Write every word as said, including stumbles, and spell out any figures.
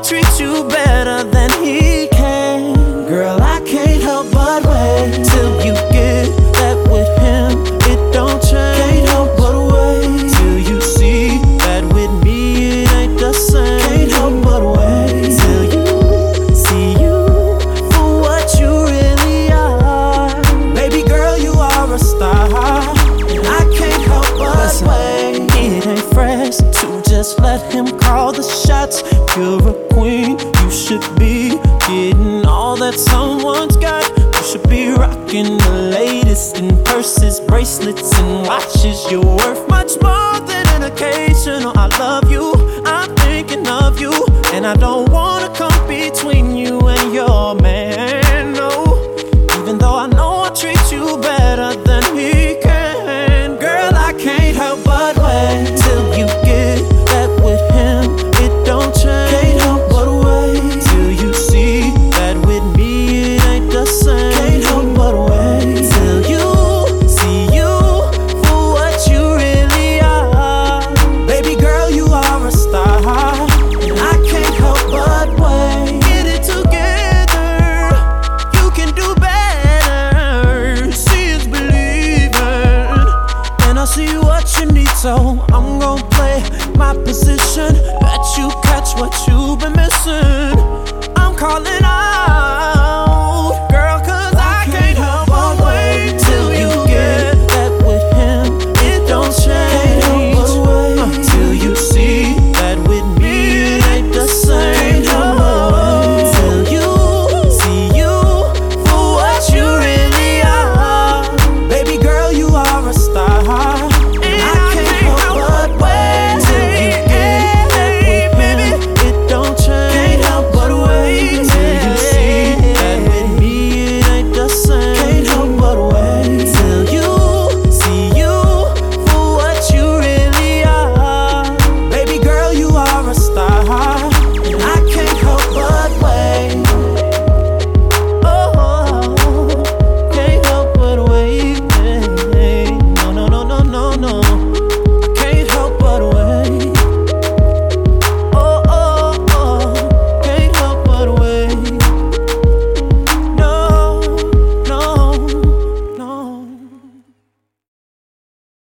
treat you better than he can. Girl, I can't help but wait till you get that with him. It don't change. Can't help but wait till you see that with me it ain't the same. Can't help but wait till you see you for what you really are. Baby girl, you are a star, and I can't help but Listen, wait. It ain't fresh to just let him call the shots. You're a queen, you should be getting all that someone's got. You should be rocking the latest in purses, bracelets, and watches. You're worth much more than an occasional I love you. I'm thinking of you, and I don't want